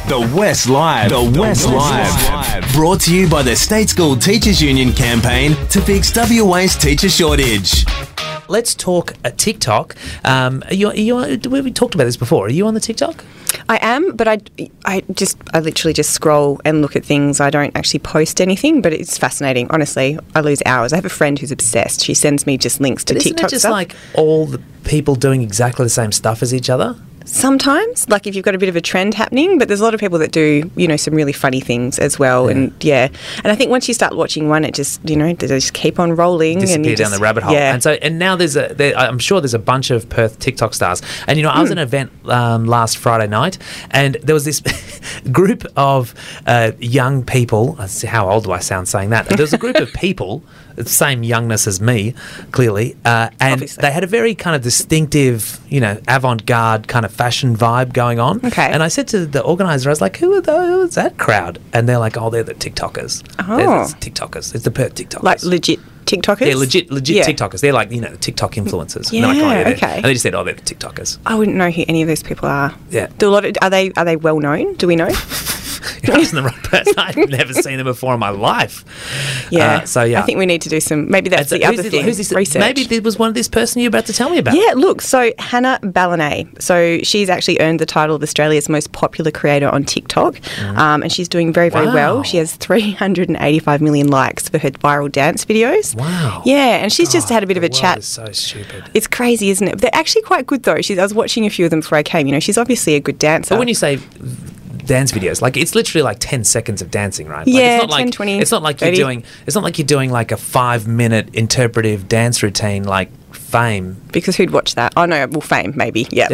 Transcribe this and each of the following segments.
The West Live. The West Live. Brought to you by the State School Teachers Union campaign to fix WA's teacher shortage. Let's talk TikTok. We talked about this before. Are you on the TikTok? I am, but I literally just scroll and look at things. I don't actually post anything, but it's fascinating. Honestly, I lose hours. I have a friend who's obsessed. She sends me just links to TikTok Isn't it just stuff. like all the people doing exactly the same stuff as each other? Sometimes, like if you've got a bit of a trend happening, but there's a lot of people that do, some really funny things as well. Yeah. And I think once you start watching one, it just, they just keep on rolling. Disappear down the rabbit hole. Yeah. And now I'm sure there's a bunch of Perth TikTok stars. And, I was at an event last Friday night, and there was this group of young people. How old do I sound saying that? There was a group of people, the same youngness as me, clearly, and Obviously. they had a very kind of distinctive, avant-garde kind of fashion vibe going on. Okay. And I said to the organizer, I was like, who is that crowd? And they're like, they're the TikTokers. Oh. They're the TikTokers. It's the Perth TikTokers. Like legit TikTokers? Yeah, legit Yeah. TikTokers. They're like, the TikTok influencers. Yeah, And they're like, okay. And they just said, they're the TikTokers. I wouldn't know who any of those people are. Yeah. Are they well known? Do we know? You're asking the right person. I've never seen them before in my life. Yeah. Yeah. I think we need to do some. Maybe that's the other thing. Who's this? Research. Maybe it was one of this person you're about to tell me about. Yeah, look, so Hannah Ballanay. So she's actually earned the title of Australia's most popular creator on TikTok, and she's doing very, very well. Wow. She has 385 million likes for her viral dance videos. Wow. Yeah, and she's just had a bit of a The world chat. is so stupid. It's crazy, isn't it? They're actually quite good, though. I was watching a few of them before I came. She's obviously a good dancer. But when you say dance videos, like it's literally like 10 seconds of dancing, right? Yeah, it's not 10, 20, it's not like 30. you're doing like a 5-minute interpretive dance routine like Fame. Because who'd watch that? Oh, no, well, Fame, maybe, yeah.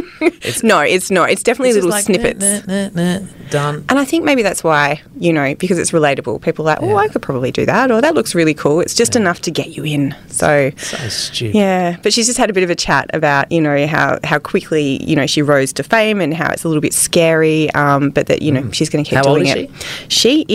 No, it's not. It's definitely It's just little like, snippets. Done. And I think maybe that's why, because it's relatable. People are like, Yeah. I could probably do that, or that looks really cool. It's just enough to get you in. So stupid. yeah. But she's just had a bit of a chat about, how quickly, she rose to fame and how it's a little bit scary, but that, she's going to keep How old doing is it. She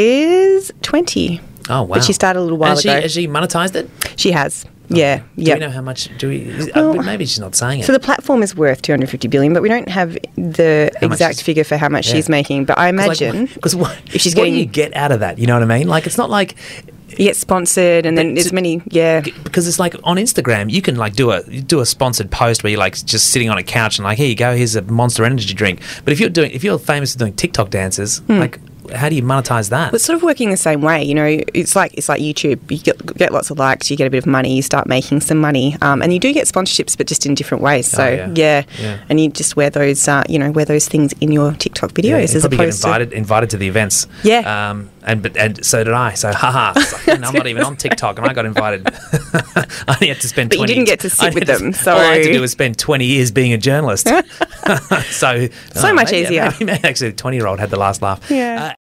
is 20. Oh, wow. But she started a little while ago. Has she monetized it? She has. Yeah. Do we know how much? Maybe she's not saying it. So the platform is worth $250 billion, but we don't have the exact figure for how much she's making. But I imagine because if she's what getting, do you get out of that? You know what I mean? Like it's not like you get sponsored, and then there's many. Yeah, because it's like on Instagram, you can like do a sponsored post where you're like just sitting on a couch and like, here you go, here's a Monster Energy drink. But if you're famous for doing TikTok dances, like. How do you monetize that? It's sort of working the same way, It's like YouTube. You get lots of likes, you get a bit of money, you start making some money, and you do get sponsorships, but just in different ways. So yeah. And you just wear those, wear those things in your TikTok videos as opposed get invited to the events. Yeah. And so did I. So haha, I'm not even on TikTok, and I got invited. I only had to spend. But 20, you didn't get to sit with them. So all I had to do was spend 20 years being a journalist. So much easier. Maybe actually, the 20-year-old had the last laugh. Yeah.